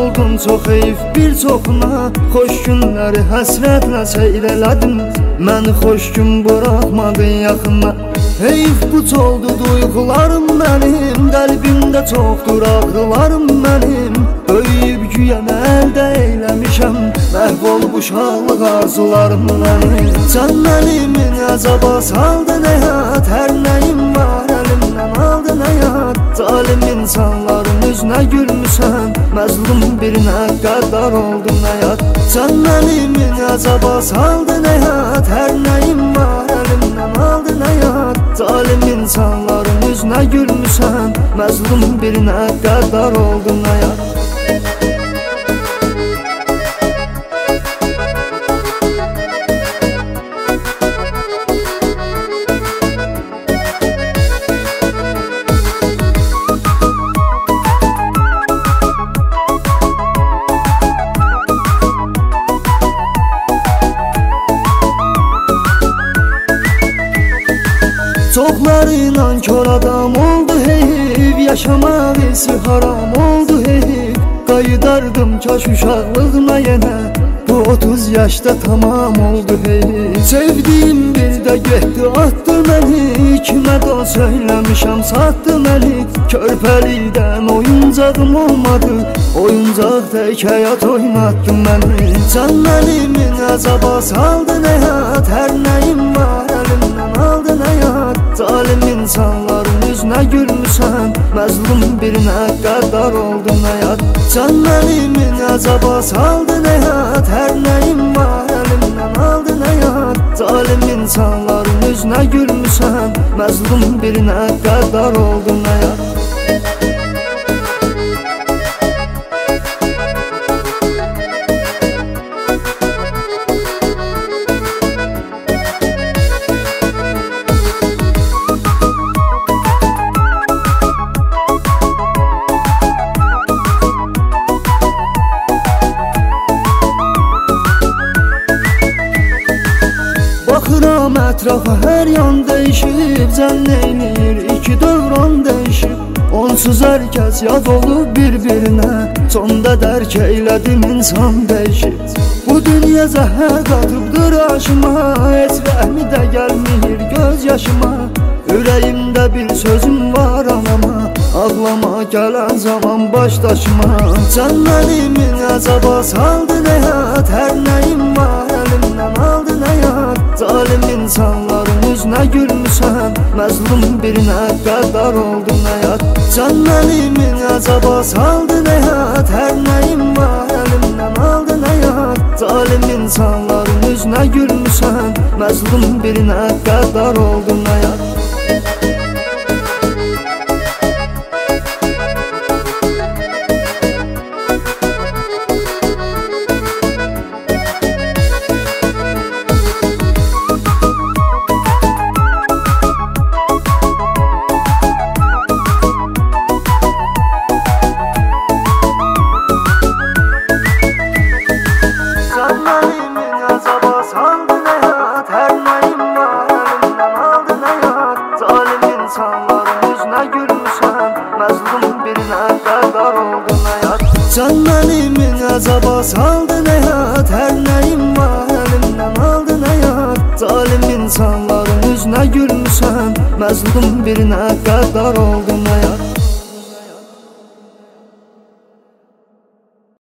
oldum çox heyif bir çoxuna. Xoş günləri həsrətlə seyr elədim, məni xoş gün buraxmadı yaxına. Heyif puç oldu duyğularım mənim, qəlbimdə çoxdur ağrılarım mənim. Böyüyüb güyən əldə eyləmişəm, məhv olmuş şadlıq arzularım mənim. Sən mənimin əzaba saldın həyat, hər nəyim var əlimdən aldın həyat. Zalim insanların üzünə gülmüsən, məzlum birinə qəddar oldun həyat. Sən mənimin əzaba saldın həyat, hər nəyim var əlimdən aldın həyat. Zalim insanların üzünə gülmüsən, məzlum birinə qəddar oldun həyat. Çoxlarıyla kör adam oldu heyif, yaşamaq isi haram oldu heyif. Qayıdardım kaş uşaqlığına yenə, bu 30 yaşda tamam oldu heyif. Sevdiyim bir də getdi atdı məni, kimə də söyləmişəm satdı məni. Körpəlikdən oyuncağım olmadı, oyuncaq tək həyat oynatdı məni. Sən mənimin əzaba saldın həyat, hər nəyim var əlimdən aldın həyat. Zalim insanların üzünə gülmüsən, məzlum birinə qəddar oldun həyat. Sən mənimin əzaba saldın həyat, hər nəyim var əlimdən aldın həyat. Zalim insanların üzünə gülmüsən, məzlum birinə qəddar oldun həyat. Baxıram ətrafa hər yan dəyişib, zənn eyləyir iki dövran dəyişib. Onsuz hər kəs yad olub bir-birinə, sonda dərk eylədim insan dəyişib. Bu dünya zəhər qatıbdır aşıma, heç rəhmi də gəlmir göz yaşıma. Ürəyimdə bir sözüm var anama, ağlama gələn zaman baş daşıma. Sən mənimin əzaba saldın həyat, hər nəyim var əlimdən aldın həyat. Zalim insanların üzünə gülmüsən, məzlum birinə qəddar oldun həyat. Sən mənimin əzaba saldın həyat, hər nəyim var əlimdən aldın həyat. Zalim insanların üzünə gülmüsən, məzlum birinə qəddar oldun həyat. Sən mənimin əzaba saldın həyat, hər nəyim var əlimdən aldın həyat. Zalim insanların üzünə gülmüsən, məzlum birinə qəddar oldun həyat.